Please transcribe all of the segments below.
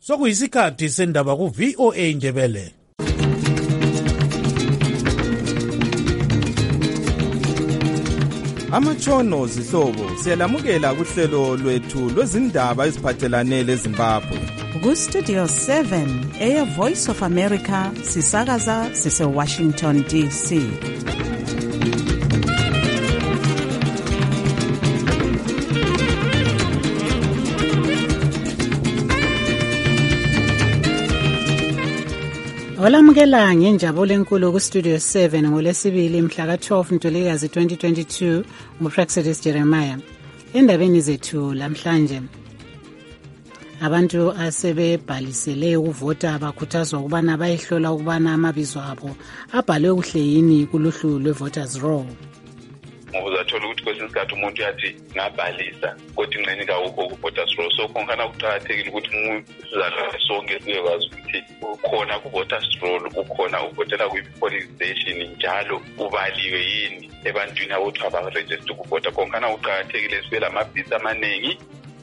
Sokuyisikhathi sendaba ku VOA Ndebele. Amatshono zihlobo siyalamukela kuhlelo lwethu lwezindaba eziphathelane leZimbabwe. Ku-Studio 7 Air Voice of America sisakaza sise-Washington DC. Olamukela ngenjabulo enkulu ku-Studio 7 ngolesibili mhla ka-12 Ntulikazi 2022 nguPraxedis Jeremiah. Endabeni zethu lamhlanje, abantu asebebhalisele ukuvota bakhuthazwa ukubana bayehlola ukubana amabizo abo abhalwe kuhle yini kuluhlu lwe-voters roll. Ngoba uzathola ukuthi kwesinye isikhathi umuntu yathi ngabhalisa kodwa ingxenye kawukho ku-voters roll. So khona kuqakathekile ukuthi sizalwane sonke siyekwazi ukuthi ukhona ku-voters roll, ukhona uvotela kwi-polling station, njalo ubaliwe yini ebantwini abothi abaregister ukuvota. Khona kuqakathekile sibe lamabhisi amaningi.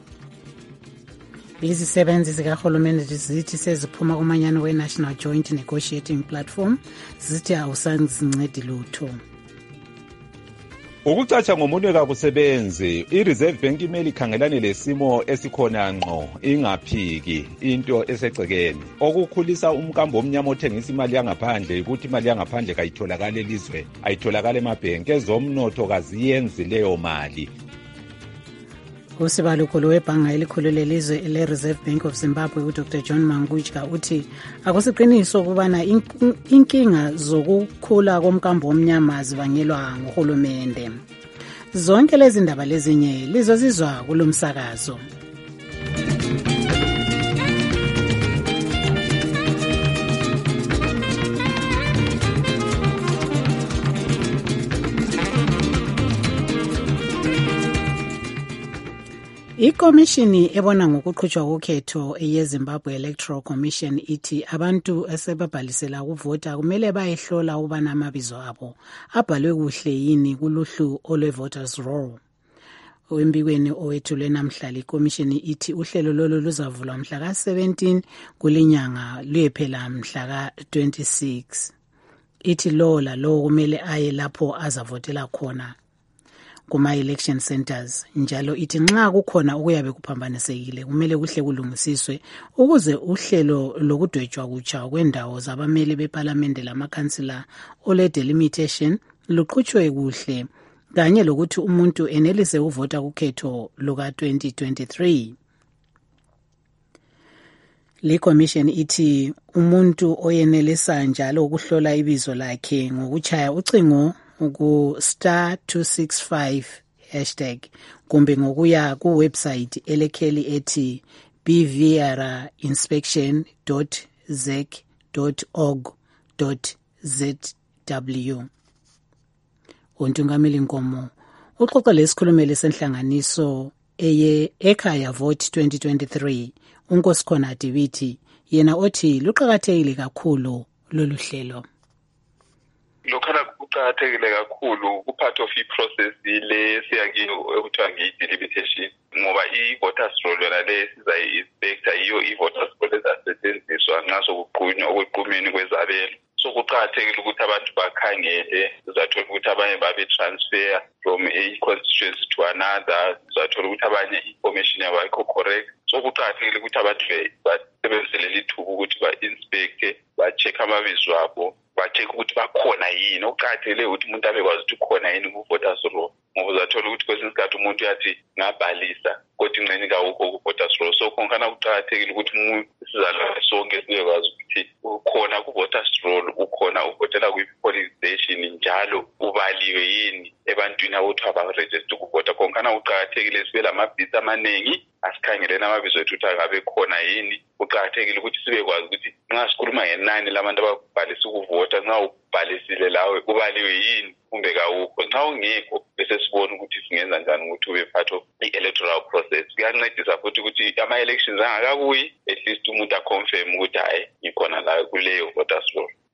Izisebenzi zikahulumeni zithi seziphuma kumanyano we-National Joint Negotiating Platform zithi awusanzincedi lutho. Ukucatsha ngomunwe kakusebenzi, i-Reserve Bank imele ikhangelane lesimo esikhona ngqo, ingaphiki into esegcekeni. Okukhulisa umkambo omnyama othengisa imali yangaphandle ukuthi imali yangaphandle kayitholakala elizwe, ayitholakala emabhenki. Ezomnotho kaziyenzi leyo mali. Usibalukhulu webhanga elikhulu lelizwe le-Reserve Bank of Zimbabwe uDr John Mangujka uthi akusiqiniso ukubana inkinga zokukhula komkambo omnyama zibangelwa nguhulumende. Zonke lezi ndaba lezinye lizozizwa kulomsakazo. Ikomishini ebona ngokuqhutshwa kokhetho yeZimbabwe Electoral Commission ithi abantu asebabhalisela ukuvota kumele bayehlola ukubana amabizo abo abhalwe kuhle yini kuluhlu olwe-voters roll. Embikweni owethulwe namhlanje, ikomishini ithi uhlelo lolo luzavulwa mhla ka-17 kulinyanga luyephela mhla ka-26. Ithi lo kumele aye lapho azavotela khona kuma-election centers. Njalo ithi nxa kukhona okuyabe kuphambanisekile kumele kuhle kulungisiswe ukuze uhlelo lokudwetshwa kutsha kwendawo zabameli beparlamente lamakhansila ole-delimitation luqhutshwe kuhle, kanye lokuthi umuntu enelise ukuvota kukhetho luka-2023. Likomishini ithi umuntu oyenelisa njalo ukuhlola ibizo lakhe ngokutshaya ucingo ku*265# kumbe ngokuya kuwebsite elekheli ethi bvrinspection.zec.org.zw. uNtungameli Nkomo uxoxa lesikhulumeli senhlanganiso ekhaya vote 2023 uNkosikhona Dibiti, yena othi luqakathekile kakhulu lolu hlelo. Lokhana kuqakathekile kakhulu ku-part of i-process le siyakiyo ekuthiwa ngeyi-delimitation, ngoba i-voters roll yona le sizayi-inspector yiyo i-voters roll ezasetshenziswa nxa sokuqunywa okwequmeni kwezabelo. So kuqakathekile ukuthi abantu bakhangele, uzathola ukuthi abanye babe-transfer from a constituency to another, uzathola ukuthi abanye information yabo ayikho correct. So kuqakathekile ukuthi abantu basebenzele lithuba ukuthi ba-inspecte, ba-check amabizo abo, ba-check ukuthi bakhona yini. Okuqakathekile ukuthi umuntu abekwazi ukuthi ukhona yini ku-voters roll, ngoba uzathola ukuthi kwesinye isikhathi umuntu yathi ngabhalisa kodwa ingxenye kawukho ku-voters roll. So khona kuqakathekile ukuthi sizalwane sonke siyekwazi ukuthi ukhona ku-voters roll, ukhona uvotela kwi-polling station, njalo ubaliwe yini ebantwini abothi abaregister ukuvota. Khona kuqakathekile sibe lamabhisi amaningi, asikhangeleni amabizo ethu ukuthi angabe khona yini. Kuqakathekile ukuthi sibekwazi ukuthi nxa sikhuluma ngenani labantu ababhalisa ukuvota, nxa ubhalisile lawe ubaliwe yini kumbe kawukho. Nxa ungekho bese sibona ukuthi singenza njani ukuthi ube part of i-electoral process. Kuyancedisa futhi ukuthi ama-elections angakabuyi, at least umuntu aconfirm ukuthi hayi ngikhona la kuleyo voters roll.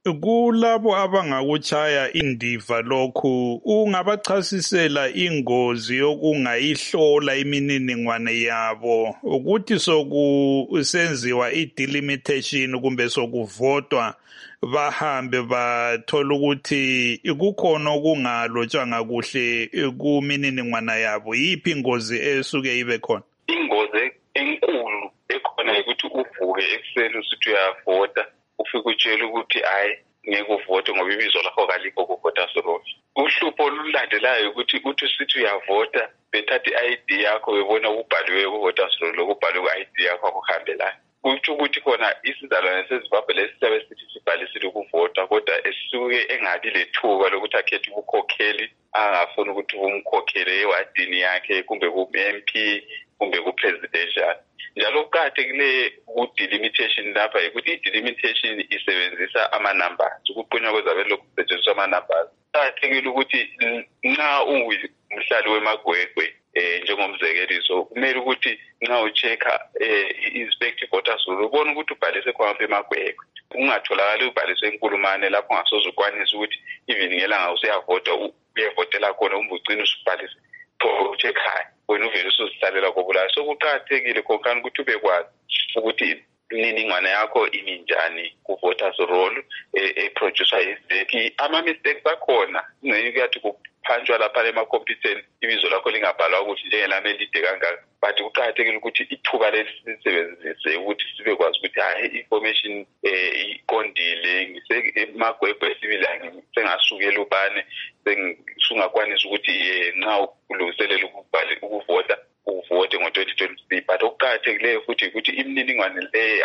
kulabo abangakuchaya indiva lokhu ungabachasisela ingozi yokungayihlola imininingwane yabo ukuthi sokusenziwa i-delimitation kumbe sokuvotwa bahambe bathola ukuthi kukhona okungalotshwanga kuhle kumininingwana yabo. Yiphi ingozi esuke ibe khona? Ingozi enkulu ekhona ukuthi uvuke ekuseni usithi uyavota ufike utshela ukuthi hayi ngeke uvote ngoba ibizo lakho kalikho kuvota solo. Uhlupho olulandelayo ukuthi usithi uyavota bethatha i-ID yakho bebona ubhaliwe kuvota solo kubhalwe ku-ID yakho akuhambelana. Kutsho ukuthi khona isizalwane seZimbabwe lesisabe sithi sibhalisile ukuvota kodwa esuke engabi lethuba lokuthi akhethe ubukhokheli angafuni ukuthi umkhokhele ewadini yakhe kumbe ku-MP kumbe ku-presidential. Njalo kuqakathekile ku-delimitation lapha ukuthi i-delimitation isebenzisa ama-numbers, ukuqunywa kwezabelo kusetshenziswa ama-numbers. Kuqakathekile ukuthi nxa ungumhlali wemagwegwe njengomzekeliso kumele ukuthi nxa ucheck-a i-inspect voters roll ubone ukuthi ubhalise khona emagwegwe, ungatholakali ubhalise enkulumane lapho ungasoze ukwanise ukuthi even ngelanga usuyavota uyevotela khona ugcine usubhalise ucheck-ayo wena uvele usuzihlalela kobulayo. So kuqakathekile khonkani ukuthi ubekwazi ukuthi imininingwane yakho imi njani ku-voters roll eproducer yiziphi. Ama-mistakes akhona kuyathi kuphanjwa lapha emakhompyutheni ibizo lakho lingabhalwa kuhle njengelami elide kangaka, but kuqakathekile ukuthi ithuba lelisebenzise ukuthi sibekwazi ukuthi hayi information iqondile ngisemagwegwe sibili sengasukela ubane sengingakwanisa ukuthi nxa ulungiselela ukuvota uvote ngo-2023. But okuqakathekileyo futhi ukuthi imininingwane le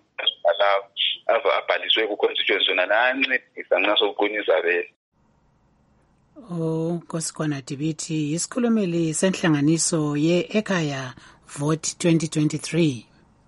abhaliswe ku-constituency yona nayancedisa nxa sokuqinisa vele. Nkosikhona Dibiti yisikhulumeli senhlanganiso ye-Ekhaya Vote 2023.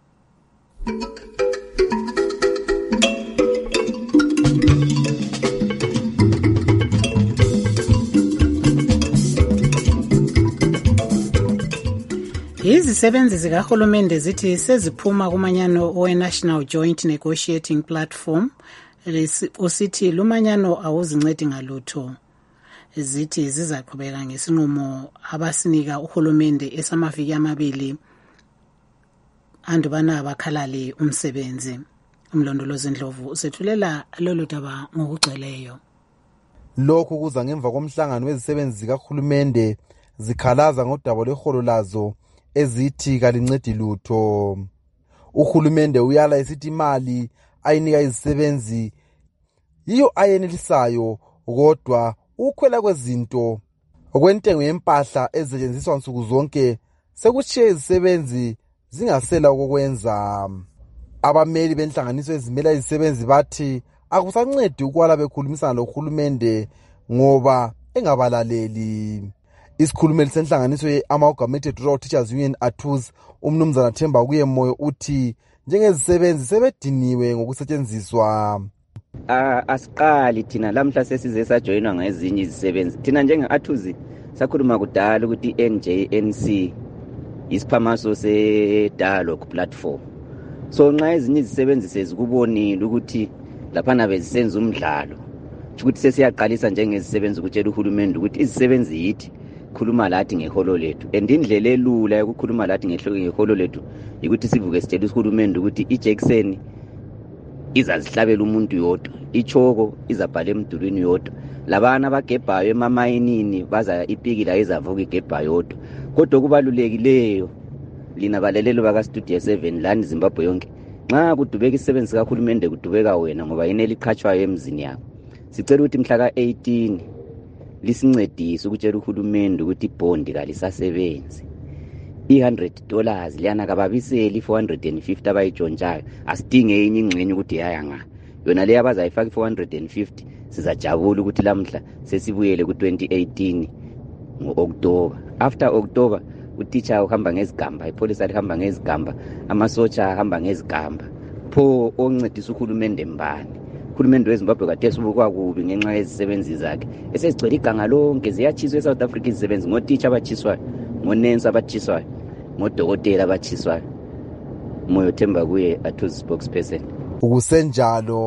Izisebenzi zikahulumende zithi seziphuma kumanyano we-National Joint Negotiating Platform usithi lumanyano awuzincedi ngalutho. Zithi zizaqhubeka ngesinqumo abasinika uhulumende esamaviki amabili andubana abakhalali umsebenzi. Umlondolozi Ndlovu usethulela lolu daba ngokugcweleyo. Lokhu kuza ngemva komhlangano wezisebenzi zikahulumende zikhalaza ngodaba lweholo lazo ezithi kalincedi lutho. Uhulumende uyala esithi imali ayinika izisebenzi yiyo ayenelisayo kodwa ukhwela kwezinto okwentengo yempahla ezisetshenziswa nsuku zonke sekutshiye izisebenzi zingasela okokwenza. Abameli benhlanganiso ezimela izisebenzi bathi akusancedi ukwala bekhulumisana lohulumende ngoba engabalaleli. Isikhulumeli senhlanganiso ye-Amalgamated Rural Teachers Union ATUS umnumzana Themba Kuyemoyo uthi njengezisebenzi sebediniwe ngokusetshenziswa. Asiqali thina lamhla sesize sajoyinwa ngezinye izisebenzi. Thina njenge-ATUS sakhuluma kudala ukuthi NJNC isiphamaso se-dialogue platform. So nxa ezinye izisebenzi sezikubonile ukuthi laphana bezisenza umdlalo ukuthi sesiyaqalisa njengezisebenzi ukutshela uhulumende ukuthi izisebenzi yithi khuluma lathi ngeholo lethu. And indlela elula yokukhuluma lathi ngeholo lethu ukuthi sivuke sitshela uhulumende ukuthi iJackson izazihlabela umuntu yodwa, ichoko izabhala emdulwini yodwa, labana bagebhayo emamayinini baza ipiki la izavuka igebha yodwa. Kodwa kubalulekileyo lina balelelo baka Studio 7 lani Zimbabwe yonke, nxa kudubeka isisebenzi sikahulumende kudubeka wena ngoba yini eliqhatshwayo emzini yakho. Sicela ukuthi mhla ka-18 lisincedise ukutshela uhulumende ukuthi ibhondi kalisasebenzi. $100 liyana kababiseli 450 abayitshontshayo asidinge enye ingxenye ukuthi yaya nga yona leyo abazayifaka 450 sizajabula ukuthi lamhla sesibuyele ku-2018 ngo-October. After October utitsha uhamba ngezigamba, ipolisi alihamba ngezigamba, amasotsha ahamba ngezigamba. Pho oncedisa uhulumende mbani? Uhulumende weZimbabwe kade subukwa kubi ngenxa yezisebenzi zakhe esezigcwele iganga lonke ziyachiswa eSouth Africa izisebenzi ngotitsha abachiswayo, ngonensi abachiswayo, ngodokotela abachiswayo. Moyo Themba Kuye ATUS spokesperson. Ukusenjalo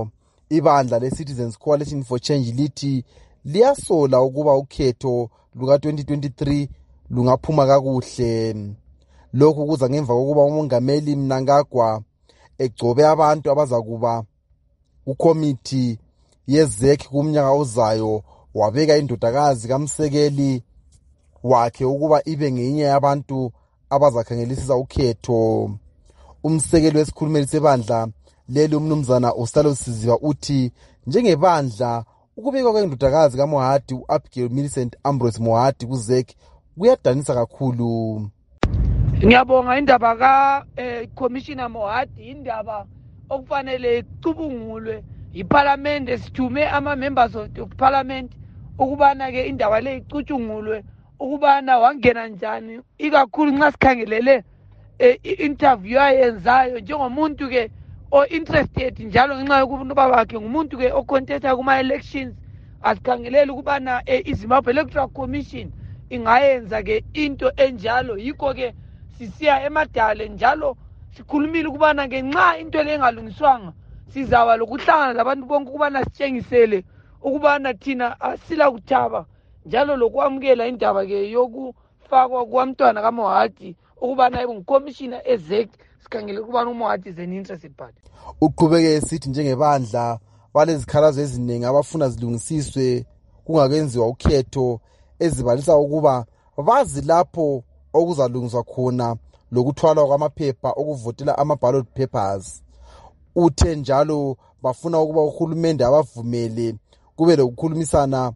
Ibandla le-Citizens Coalition for Change lithi liyasola ukuba ukhetho luka-2023 lungaphuma kakuhle. Lokhu kuza ngemva kokuba umongameli Mnangagwa egcobe abantu abazakuba ukomiti yezek kumnyaka ozayo, wabeka indodakazi kamsekeli wakhe ukuba ibe ngenye yabantu abazakhangelisisa ukhetho. Umsekeli wesikhulumeli sebandla leli umnumzana Ostalo Siziba uthi njengebandla ukubekwa kwendodakazi kaMohadi u-Abigail Millicent Ambrose Mohadi kuzek kuyadanisa kakhulu. Ngiyabonga indaba ka-Commissioner Mohadi, indaba okufanele icubungulwe iParliament. Sithume ama-members of Parliament ukubana-ke indaba le icutshungulwe ukubana wangena njani, ikakhulu nxa sikhangelele i-interview ayenzayo njengomuntu-ke o-interested njalo ngenxa yokuba bakhe ngumuntu-ke ocontesta kuma-elections. Asikhangelele ukubana iZimbabwe Electoral Commission ingayenza-ke into enjalo. Yikho-ke sisiya emadale njalo sikhulumile ukubana-ke nxa into le engalungiswanga sizaba lokuhlangana labantu bonke ukubana sitshengisele ukubana thina asila kuthaba njalo lokwamukela indaba-ke yokufakwa kwamntwana kaMohadi ukubana abe ngucommissioner ezek. Sikhangele ukubana uMohadi is an interested party. Uqhubeke esithi njengebandla balezikhalazo eziningi abafuna zilungisiswe kungakenziwa ukhetho, ezibalisa ukuba bazi lapho okuzalungiswa khona lokuthwalwa kwamaphepha okuvotela ama-ballot papers. Uthe njalo bafuna ukuba uhulumende abavumele kube lokukhumisana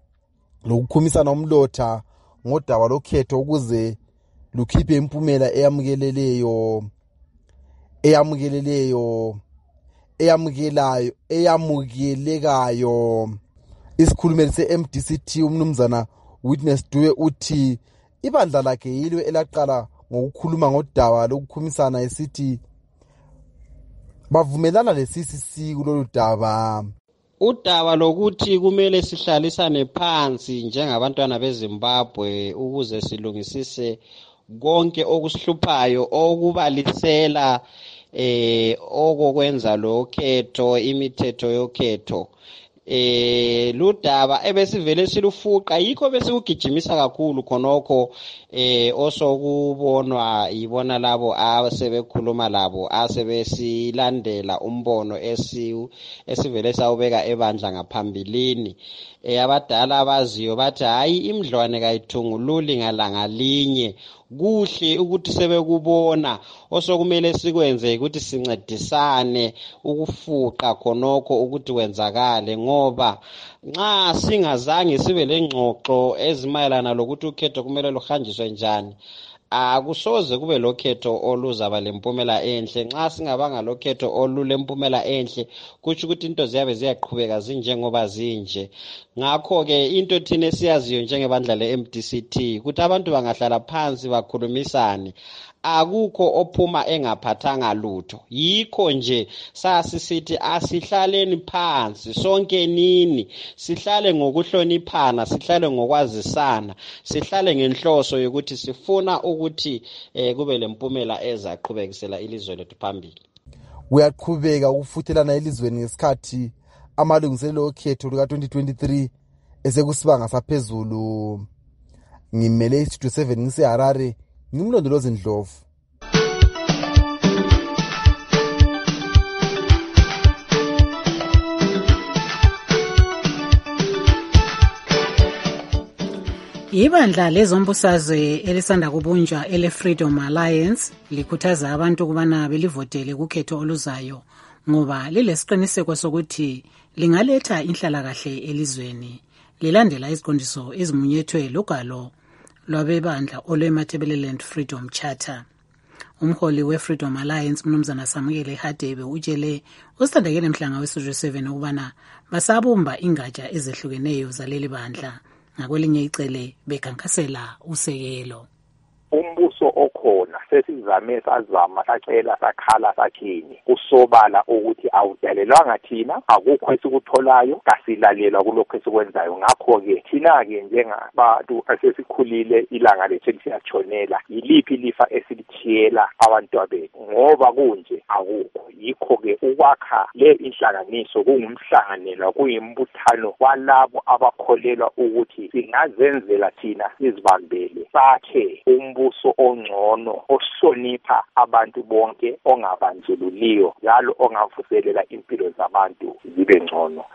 umlotha ngodaba lokhetho ukuze lukhiphe impumela eyamukelekayo. Isikhulumeli se-MDCT umnumzana Witness Dube uthi ibandla lakhe yilo elaqala ngokukhuluma ngodaba lokukhumisana esithi bavumelana le-CCC kulolu daba. Udaba lokuthi kumele sihlalisane phansi njengabantwana beZimbabwe ukuze silungisise konke okusihluphayo okubalisela okokwenza lo khetho, imithetho yokhetho. Ludaba ebesivele silufuqa, yikho besikugijimisa kakhulu khonokho osokubonwa yibona labo asebekhuluma labo asebesilandela umbono esivele sawubeka ebandla ngaphambilini. Abadala abaziyo bathi hayi imdlwane kayithungululi ngalanga linye. Kuhle ukuthi sebekubona, osokumele sikwenze ukuthi sincedisane ukufuqa khonokho ukuthi kwenzakale, ngoba nxa singazange sibe lengxoxo ezimayelana lokuthi ukhetho kumele luhanjiswe njani, akusoze kube lokhetho oluzaba lempumela enhle. Nxa singabanga lokhetho olulempumela enhle, kutsho ukuthi into ziyabe ziyaqhubeka zinjengoba zinje. Ngakho-ke into thina siyaziyo njengebandla le-MDCT ukuthi abantu bangahlala phansi bakhulumisane, akukho ophuma engaphathanga lutho. Yikho nje sasisithi asihlaleni phansi sonke nini, sihlale ngokuhloniphana, sihlale ngokwazisana, sihlale ngenhloso yokuthi sifuna ukuthi kube lempumela ezaqhubekisela ilizwe lethu phambili. Uyaqhubeka ukufuthelana elizweni ngesikhathi amalungiselelo okhetho luka-2023 esekusibanga saphezulu. Ngimele iStudio 7 ngiseHarare, ngimlondolozi Ndlovu. Ibandla lezombusazwe elisanda kubunjwa ele-Freedom Alliance likhuthaza abantu ukubana belivotele kukhetho oluzayo ngoba lilesiqiniseko sokuthi lingaletha inhlalakahle elizweni, lilandela iziqondiso ezimunyethwe lugalo lwabebandla olwe-Matabeleland Freedom Charter. Umholi we-Freedom Alliance Mnumzana Samukele Hadebe utshele usithandakele mhlanga weStudio 7 ukubana basabumba ingatsha ezehlukeneyo zaleli bandla, ngakwelinye icele bekhankasela usekelo. umbuso okhona sesizame sazama sacela sakhala sathini kusobala ukuthi awudalelwanga thina akukho esikutholayo kasilalela kulokho esikwenzayo ngakho-ke thina-ke njengabantu asesikhulile ilanga lethu lisiyatshonela yiliphi ilifa esilithiyela abantwabethu ngoba kunje akukho yikho-ke ukwakha le inhlanganiso kungumhlanganelo kuyimbuthano walabo abakholelwa ukuthi singazenzela thina sizibambele sakhe umbuso ongcono ohlonipha abantu bonke ongabandlululiyo njalo ongavuselela impilo zabantu zibe ngcono.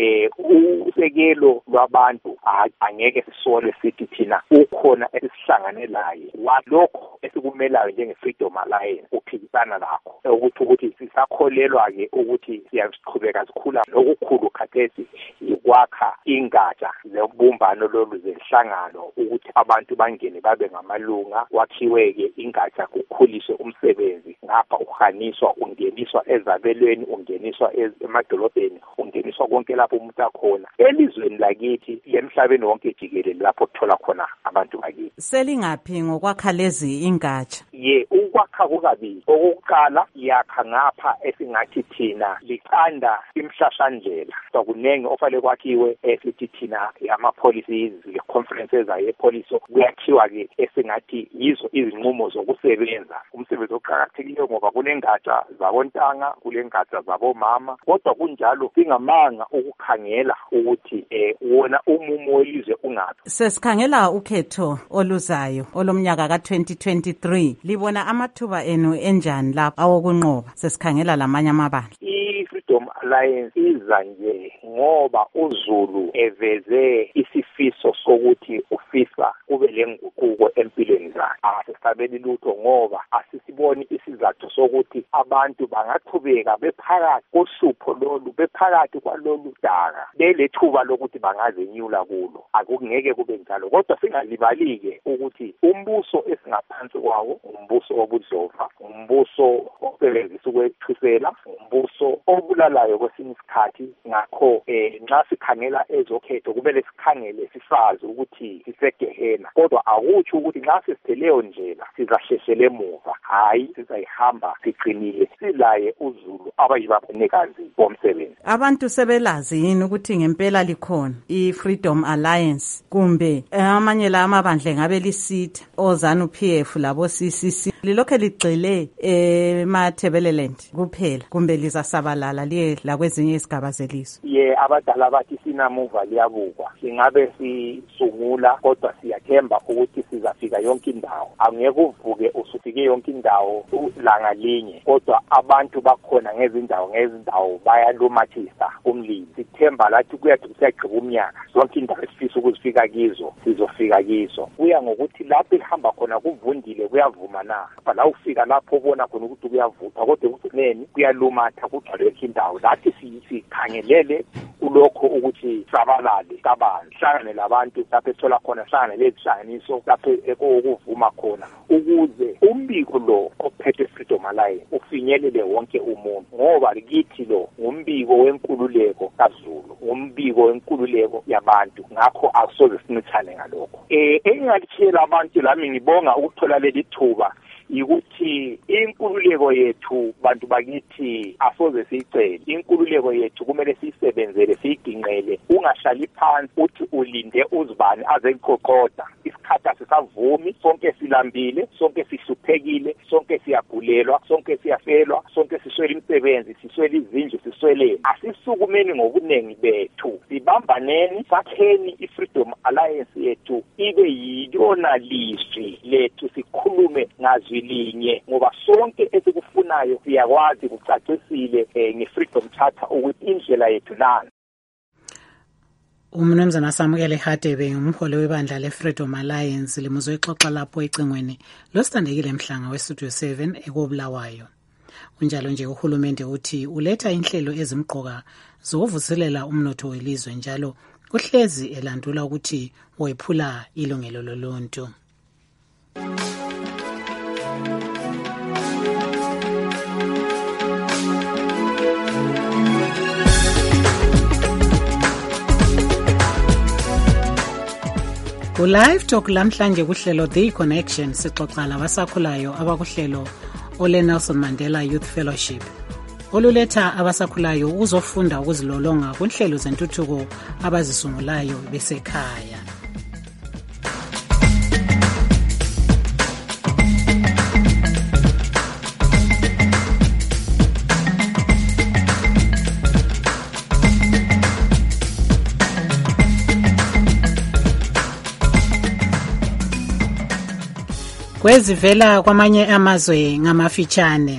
Usekelo lwabantu angeke sisole sithi thina ukhona esihlangane laye walokho esikumelayo njenge-Freedom Alliance uphikisana nakho ukuthi sisakholelwa-ke ukuthi siyaqhubeka sikhula okukhulu khathesi yikwakha ingatsha zobumbano lolu zenhlangano ukuthi abantu bangene babe ngamalunga wakhiwe-ke ingatsha kukhuliswe umsebenzi ngapha uhaniswa ungeniswa ezabelweni ungeniswa emadolobheni ungeniswa konke lapho umuntu akhona elizweni lakithi lemhlabeni wonke jikelele lapho kuthola khona abantu bakithi. Selingaphi ngokwakha lezi ingatsha? Ukwakha kukabili. Okokuqala yakha ngapha esingathi thina liqanda imhlahlandlela kunenge ofale kwakhiwe esithi thina ama-policies le-conferences aye-policy kuyakhiwa-ke esingathi yizo izinqumo zokusebenza umsebenzi oqakathekileyo ngoba kunengatsha zabontanga kulengatsha zabomama kodwa kunjalo singamanga ukukhangela ukuthi wona umumo welizwe ungaphi. Sesikhangela ukhetho oluzayo olomnyaka ka-2023 libona amathuba enu enjani lapho awokunqoba sesikhangela lamanye amabandla? I-Freedom Alliance iza nje ngoba uZulu eveze isifiso sokuthi ufisa kube lenguquko empilweni zakhe. Asisabeli lutho ngoba asisiboni isizathu sokuthi abantu bangaqhubeka bephakathi kohlupho lolu bephakathi kwalolu daka belethuba lokuthi bangazenyula kulo. Akungeke kube njalo kodwa singalibali-ke ukuthi umbuso esingaphansi kwawo umbuso wobudlova umbuso osebenzisa ukwethusela umbuso obulalayo kwesinye isikhathi ngakho nxa sikhangela ezokhetho kumele sikhangele sisazi ukuthi sisegehena kodwa akutsho ukuthi nxa sisitheleyo ndlela sizahleshela emuva hayi sizayihamba siqinile silaye uZulu abayibabonekazi bomsebenzi. Abantu sebelazi yini ukuthi ngempela likhona i-Freedom Alliance kumbe amanye la amabandla ngabe lisitha oZANU-PF labo CCC lilokhe ligxile eMathebeleland kuphela kumbe lizasabalala liye la kwezinye izigaba zelizwe? Abadala bathi sinamuva liyabukwa singabe sisungula kodwa siyathemba ukuthi sizafika yonke indawo. Angeke uvuke usufike yonke indawo langa linye kodwa abantu bakhona ngezindawo bayalumathisa umlilo. Sithemba lathi kuyathi kusiyagqiba umnyaka zonke indawo esifisa ukuzifika kizo sizofika kizo. Kuya ngokuthi lapho ihamba khona kuvundile kuyavuma na la ufika lapho ubona khona ukuthi kuyavutha kodwa ekugcineni kuyalumatha kugcwale indawo lathi sikhangelele kulokho ukuthi sabalale kabanzi hlangane labantu lapho ethola khona hlangane lezihlanganiso lapho ekuvuma khona ukuze umbiko lo ophethe Freedom Alliance ufinyelele wonke umuntu ngoba kithi lo ngumbiko wenkululeko kaZulu ngumbiko wenkululeko yabantu ngakho akusoze sinithane ngalokho. Engingalitshela abantu lami ngibonga ukuthola leli thuba yikuthi inkululeko yethu bantu bakithi asoze siyicele. Inkululeko yethu kumele siyisebenzele siyiginqele ungahlali phansi uthi ulinde uzibani azeqoqoda isikhathi asisavumi sonke silambile sonke sihluphekile sonke siyagulelwa sonke siyafelwa sonke siswele imisebenzi siswele izindlu siswele asisukumeni ngobunengi bethu sibambaneni sakheni i-Freedom Alliance yethu ibe yiyona lizwi lethu sikhulume ngazwi linye ngoba sonke esikufunayo siyakwazi kucacisile nge-Freedom Charter ukuthi indlela yethu lana. Umnumzana Samukele Hadebe umholi webandla le-Freedom Alliance limuzwe ixoxa lapho ecingweni losithandekile Mhlanga we-Studio 7 ekobulawayo. Unjalo nje uhulumende uthi uletha inhlelo ezimqoka zokuvuselela umnotho welizwe njalo uhlezi elandula ukuthi wephula ilungelo loluntu. Live Talk lamhlanje kuhlelo The Connection sixoxa labasakhulayo abakuhlelo ole Nelson Mandela Youth Fellowship oluletha abasakhulayo ukuzofunda ukuzilolonga kunhlelo zentuthuko abazisungulayo besekhaya. Kwezivela kwamanye amazwe ngamafitshane.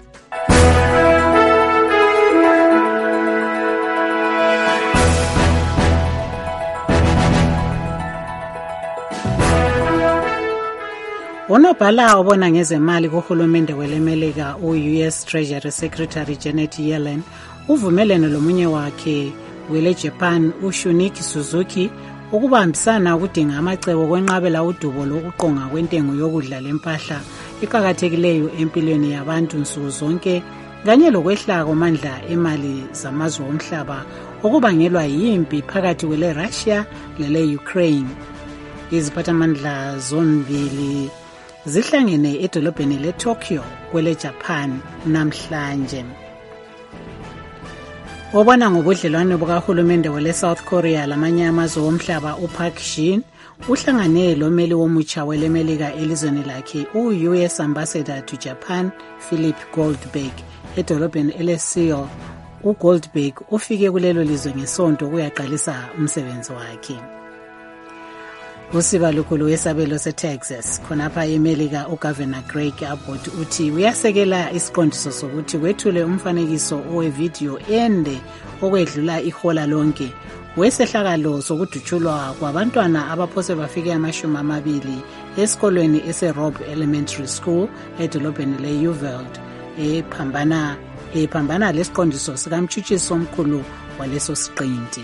Unobhala obona ngezemali kuhulumende welemelika u-US Treasury Secretary Janet Yellen uvumelene lomunye wakhe wele Japan uShunichi Suzuki ukubambisana ukudinga amacebo kwenqabela udubo lokuqonga kwentengo yokudla lempahla iqhakathekileyo empilweni yabantu nsuku zonke kanye lokwehla komandla emali zamazwe omhlaba okubangelwa yimpi phakathi kwele Russia lele Ukraine. Iziphathamandla zombili zihlangene edolobheni le Tokyo kwele Japan namhlanje. Obona ngobudlelwane bukahulumende wele South Korea lamanye amazwe omhlaba uPark Shin uhlangane lomeli womutsha welemelika elizweni lakhe u-US Ambassador to Japan Philip Goldberg edolobheni ele-Seoul. uGoldberg ufike kulelo lizwe ngesonto kuyaqalisa umsebenzi wakhe. Usiba lukhulu wesabelo seTexas khonapha eMelika uGovernor Greg Abbott uthi uyasekela isiqondiso sokuthi kwethule umfanekiso owevidiyo ende okwedlula ihola lonke wesehlakalo sokudutshulwa kwabantwana abaphose bafike 20 esikolweni ese-Robb Elementary School edolobheni le-Uvalde ephambana lesiqondiso sikamtshutshisi omkhulu waleso siqinti.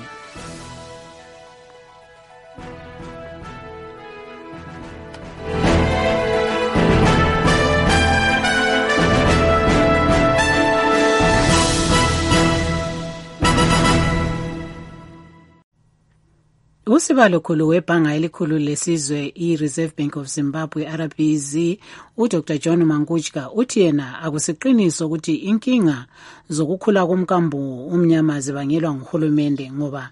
Usiba lukhulu webhanga elikhulu lesizwe i-Reserve Bank of Zimbabwe RBZ uDr John Mangudya uthi yena akusiqiniso ukuthi inkinga zokukhula komkambo umnyama zibangelwa nguhulumende ngoba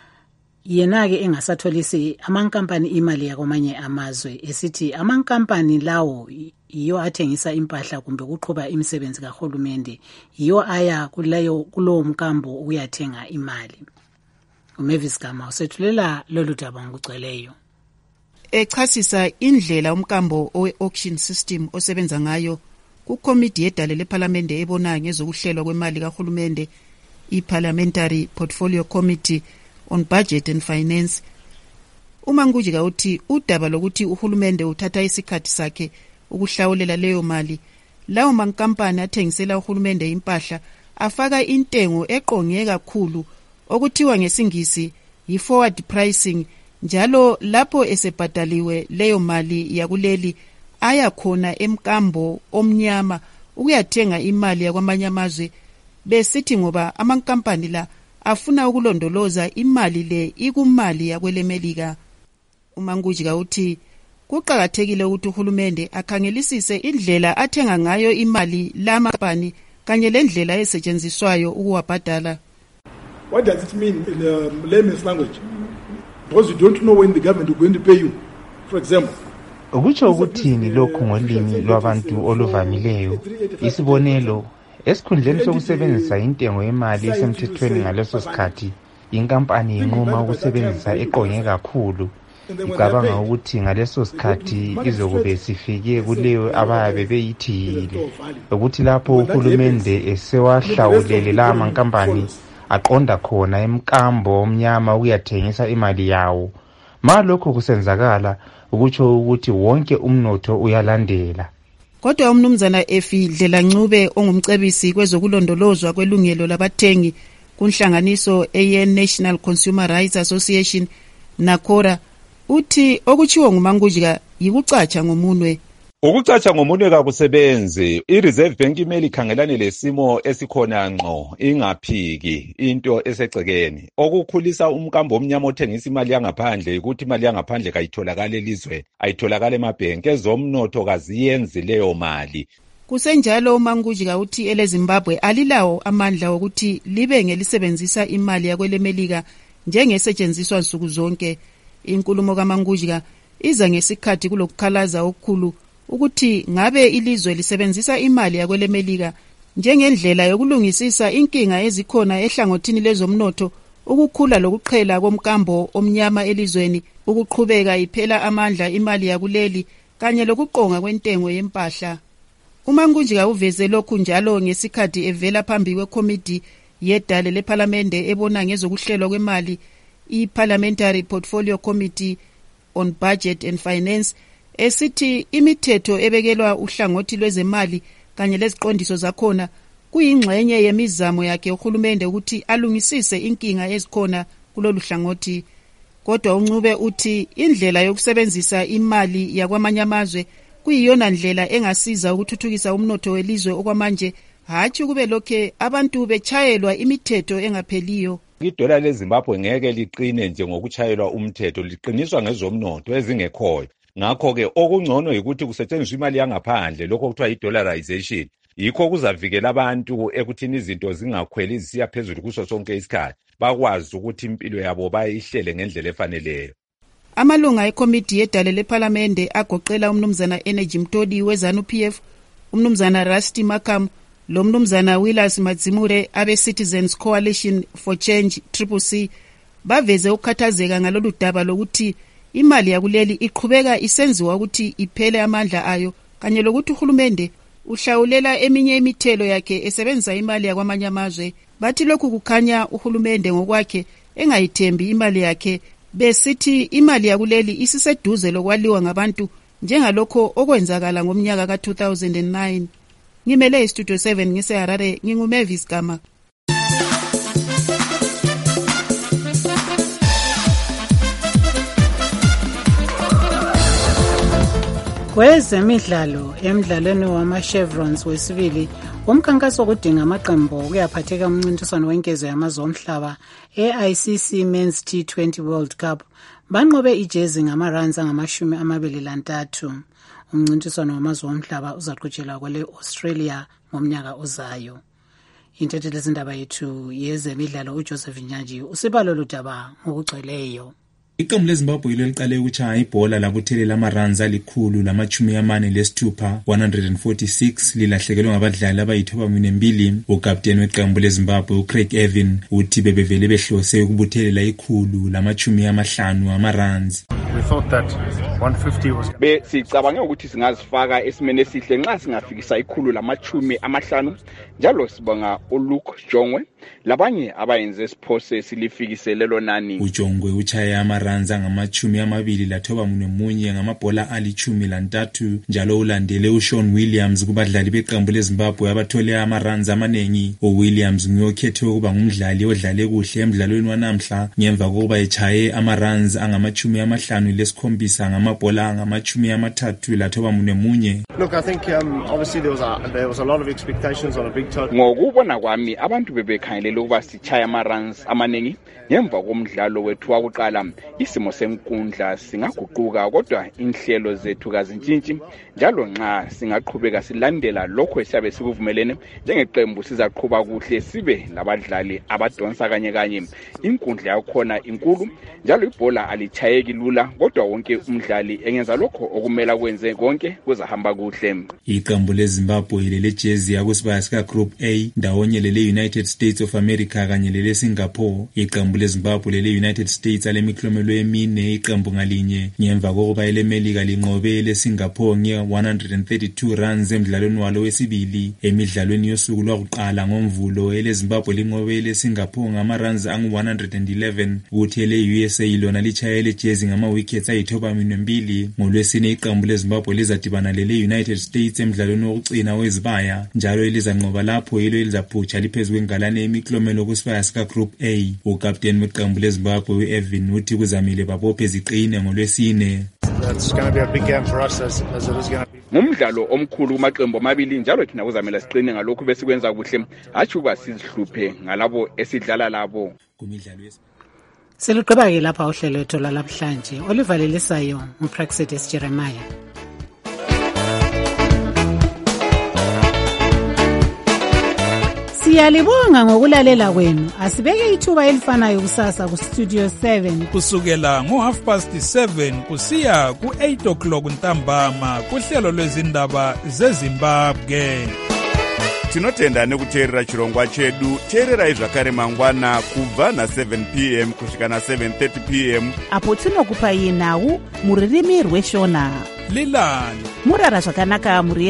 yena-ke engasatholisi amankampani imali yakwamanye amazwe esithi amankampani lawo yiyo athengisa impahla kumbe kuqhuba imisebenzi kahulumende yiyo aya kulowo mkambo ukuyathenga imali. uMavis Gama usethulela lolu daba ngokugcweleyo. Echasisa indlela umkambo owe-auction system osebenza ngayo kukomiti yedale leParliamente ebona ngezokuhlelwa kwemali kahulumende iParliamentary Portfolio Committee on Budget and Finance. uMangudya uthi udaba lokuthi uhulumende uthatha isikhathi sakhe ukuhlawulela leyo mali lawo mankampani athengisela uhulumende impahla afaka intengo eqonge kakhulu okuthiwa ngesingisi yi-forward pricing njalo lapho esebhadaliwe leyo mali yakuleli aya khona emkambo omnyama ukuyathenga imali yakwamanye amazwe besithi ngoba amankampani la afuna ukulondoloza imali le ikumali yakwelemelika. uMangudya uthi kuqhakathekile ukuthi uhulumende akhangelisise indlela athenga ngayo imali lamampani kanye lendlela esetshenziswayo ukuwabhadala. What does it mean in layman's language? Because you don't know when the government is going to pay you, for example. Ukutsho ukuthini lokhu ngolimi lwabantu oluvamileyo? Isibonelo, esikhundleni sokusebenzisa intengo yemali esemthethweni ngaleso sikhathi, inkampani inquma ukusebenzisa eqonge kakhulu. Icabanga ukuthi ngaleso sikhathi izokube sifike kuleyo abayabe beyithile. Ukuthi lapho uhulumende esewahlawulele la mankampani aqonda khona emkambo omnyama ukuyathengisa imali yawo. Malokho kusenzakala ukutsho ukuthi wonke umnotho uyalandela. Kodwa umnumzana Efi Dlelancube ongumcebisi kwezokulondolozwa kwelungelo labathengi kunhlanganiso ye-National Consumer Rights Association NACORA uthi okutshiwo nguMangudya yikucatsha ngomunwe. Ukucatsha ngomunwe kakusebenzi, i-Reserve Bank imele ikhangelane lesimo esikhona ngqo, ingaphiki into esegcekeni. Okukhulisa umkambo omnyama othengisa imali yangaphandle ukuthi imali yangaphandle kayitholakala elizweni, ayitholakala emabhenki. Ezomnotho kaziyenzi leyo mali. Kusenjalo uMangujika uthi eleZimbabwe alilawo amandla wokuthi libe ngelisebenzisa imali yakwelemelika njengesetshenziswa nsuku zonke. Inkulumo kaMangujika iza ngesikhathi kulokukhalaza okukhulu ukuthi ngabe ilizwe lisebenzisa imali yakwelemelika njengendlela yokulungisisa inkinga ezikhona ehlangothini lezomnotho, ukukhula lokuqhela komkambo omnyama elizweni, ukuqhubeka iphela amandla imali yakuleli kanye lokuqonga kwentengo yempahla. uMangujika uveze lokhu njalo ngesikhathi evela phambi kwekomiti yedale lephalamende ebona ngezokuhlelwa kwemali, i-Parliamentary Portfolio Committee on Budget and Finance, esithi imithetho ebekelwa uhlangothi lwezemali kanye leziqondiso zakhona kuyingxenye yemizamo yakhe uhulumende ukuthi alungisise inkinga ezikhona kulolu hlangothi. Kodwa uNcube uthi indlela yokusebenzisa imali yakwamanye amazwe kuyiyona ndlela engasiza ukuthuthukisa umnotho welizwe okwamanje, hatshi kube lokhe abantu betshayelwa imithetho engapheliyo. Idola leZimbabwe ngeke liqine nje ngokuchayelwa umthetho, liqiniswa ngezomnotho ezingekhoyo. Ngakho-ke okungcono yikuthi kusetshenziswe imali yangaphandle, lokho kuthiwa yi-dollarization. Yikho kuzavikela abantu ekuthini izinto zingakhweli zisiya phezulu kuso sonke isikhathi, bakwazi ukuthi impilo yabo bayihlele ngendlela efaneleyo. Amalunga ekomiti yedale lephalamende agoqela umnumzana Energy Mtodi weZANU-PF, umnumzana Rusty Makam, lo mnumzana Willis Madzimure abe-Citizens Coalition for Change CCC, baveze ukukhathazeka ngalolu daba lokuthi imali yakuleli iqhubeka isenziwa ukuthi iphele amandla ayo kanye lokuthi uhulumende uhlawulela eminye imithelo yakhe esebenzisa imali yakwamanye amazwe. Bathi lokhu kukhanya uhulumende ngokwakhe engayithembi imali yakhe, besithi imali yakuleli isiseduze lokwaliwa ngabantu njengalokho okwenzakala ngomnyaka ka-2009. Ngimele iStudio 7 ngiseHarare, nginguMavis Gama. Kwezemidlalo, emidlalweni wama-chevrons wesibili umkhankaso wokudinga amaqembu kuyaphatheka umncintiswano wenkezo yamazwe omhlaba e-ICC Men's T20 World Cup banqobe ijezi ngama-runs angama-23. Umncintiswano wamazwe omhlaba uzaqhutshelwa kwele-Australia ngomnyaka ozayo. Intatheli zindaba yethu yezemidlalo uJoseph Nyaji usibalo ludaba ngokugcweleyo. Iqembu leZimbabwe liqale ukutshaya ibhola labuthelela ama-runs ali-146 146 lilahlekelwe ngabadlali abayi-92. Ukapteni weqembu leZimbabwe uCraig Evan uthi bebevele behlose ukubuthelela 150 ama-runs. We thought that 150 was sicabange ukuthi singazifaka esimene esihle nxa singafikisa 150 njalo sibonga uLuke Jongwe labanye abayenze siphose silifikise lelo nani. uJongwe uchaye ama-runs angama-21 ngamabhola ali-13 njalo ulandele uSean Williams kubadlali beqembu leZimbabwe abathole ama-runs amanengi. uWilliams nguyokhethwe ukuba ngumdlali odlale kuhle emdlalweni wanamhla ngemva kokuba echaye ama-runs angama-57 ngamabhola angama-31. Look, I think obviously there was a lot of expectations on a big total. Ngokubona kwami abantu bebekhangelele ukuba sichaya ama-runs amanengi ngemva komdlalo wethu wakuqala. Isimo senkundla singaguquka kodwa inhlelo zethu kazintshintshi njalo nxa singaqhubeka silandela lokho esiyabe sikuvumelene njengeqembu sizaqhubeka kuhle sibe labadlali abadonsa kanye. Inkundla yakhona inkulu njalo ibhola alichayeki lula kodwa wonke umdlali engenza lokho okumela kwenze konke kuzahamba kuhle. Iqembu leZimbabwe lelejezi yakusibaya sika Group A ndawonye lele-United States of America kanye lele-Singapore. Iqembu leZimbabwe lele-United States alemiklomelo emine iqembu ngalinye ngemva kokuba elemelika linqobe ele-Singapore nge-132 runs emdlalweni walo wesibili. Emidlalweni yosuku lwakuqala ngomvulo eleZimbabwe linqobe ele-Singapore ngama-runs angu-111 kuthi ele-USA lona lichaye elejezi ngama-wickets ayi-92. ngolwesine iqembu leZimbabwe lizadibana lele-United States emdlalweni wokucina wezibaya njalo elizanqoba lapho yilo elizaphutsha liphezu kwengalane emiklomelo kusibaya sika Group A. Ukapteni weqembu leZimbabwe u-Evan uthi kuzamile babophe ziqine ngolwesine. That's going to be a big game for us as it is going to be. Ngumdlalo omkhulu kumaqembu amabili njalo thina kuzamela siqine ngalokho besikwenza kuhle hatshi ukuba sizihluphe ngalabo esidlala labo kumidlalo yesi. Seliqhubeka lapha uhlelo lwethu lamhlanje olivalelisayo uPraxedis Jeremiah. Siyalibonga ngokulalela kwenu. Asibeke ithuba elifanayo kusasa ku Studio 7 kusukela ngo7:30 kusiya ku8:00 ntambama kuhlelo lwezindaba zeZimbabwe. Tinotenda nekuteerera chirongwa chedu. Teererai zvakare mangwana kubva na7 p.m. kusvika na7:30 p.m. apo tinokupai nhau muririmi rweshona. Lilani murara zvakanaka muri